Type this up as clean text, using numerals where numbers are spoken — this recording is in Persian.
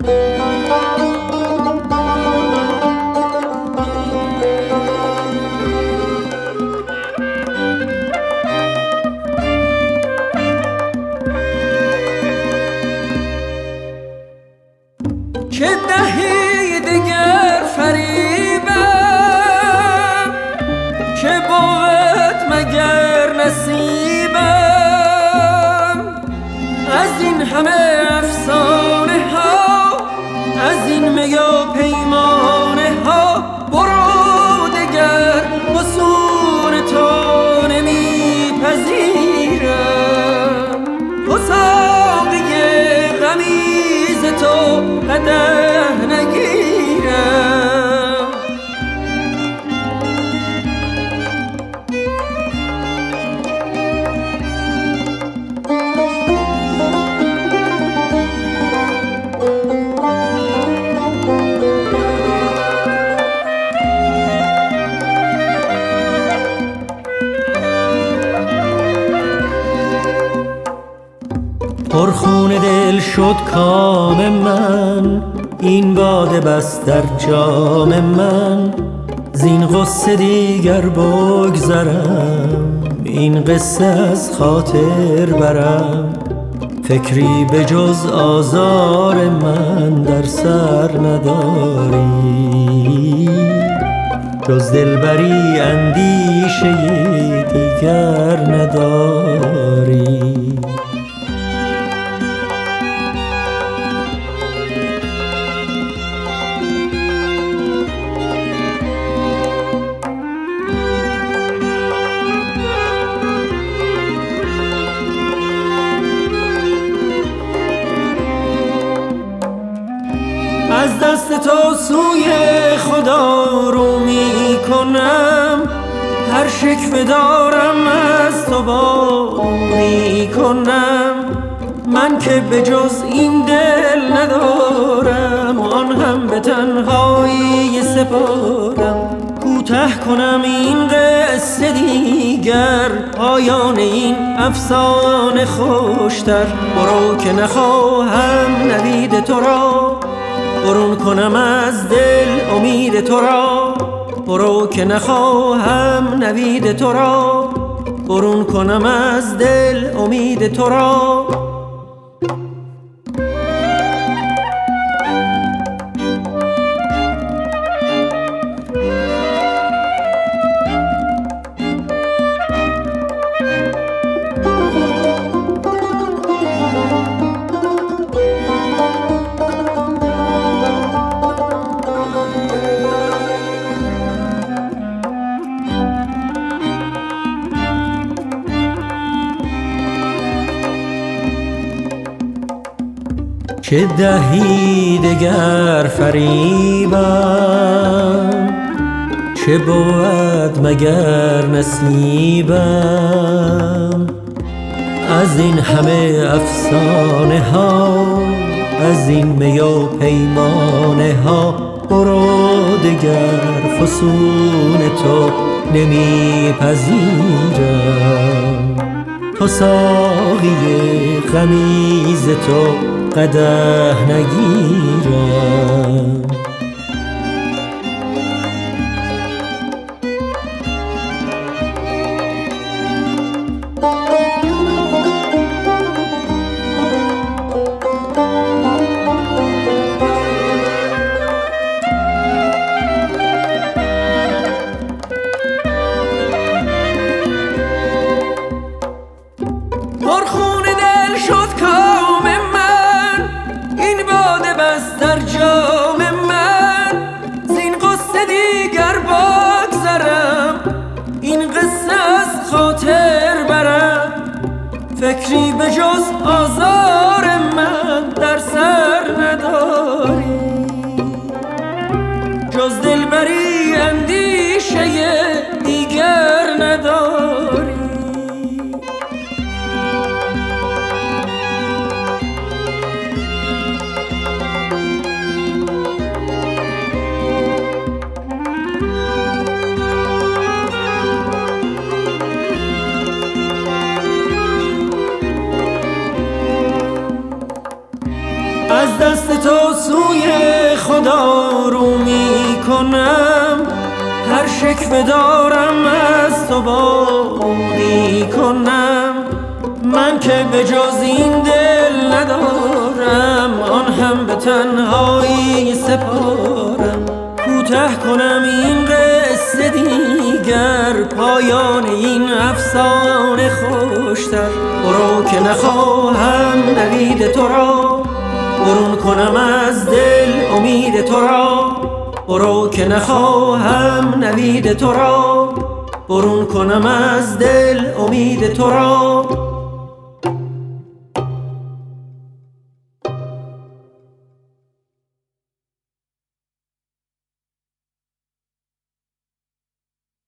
که دهی دگر فریبم که بود مگر نصیبم از این همه افسانه ها، از این می و پیمانه ها. برو دگر فسون تو نمیپذیرم، تو ساقی غمیز تو قدح نگیرم. پرخون دل شد کام من، این باده بس در جام من. زین غصه دیگر بگذرم، این قصه از خاطر برم. فکری به جز آزار من در سر نداری، جز دلبری اندیشه دیگر نداری. از دست تو سوی خدا رو می کنم، هر شکوه دارم از تو با می کنم. من که به جز این دل ندارم، آن هم به تنهایی سپارم. کوته کنم این قصه دیگر، پایان این افسانه خوشتر. برو که نخواهم نوید تو را، برون کنم از دل امید تو را. برو که نخواهم نوید تو را، برون کنم از دل امید تو را. که دهی دگر فریبم، چه بود مگر نصیبم. از این همه افسانه ها، از این می و پیمانه ها. برو دگر فسون تو نمیپذیرم، تو ساقی غمیز تو قدح نگیرم. پرخون دل شد کام من، این باده بس در جام من. زین قصه دیگر بگذرم، این قصه از خاطر برم. فکری به جز آزار من در سر نداری، جز دلبری اندیشه دیگر نداری. دست تو سوی خدا رو می کنم، هر شکوه دارم از تو باری کنم. من که به جز این دل ندارم، آن هم به تنهایی سپارم. کوته کنم این قصه دیگر، پایان این افسانه خوشتر. برو که نخواهم نوید تو را، برون کنم از دل امید تو را. برو که نخواهم نوید تو را، برون کنم از دل امید تو را.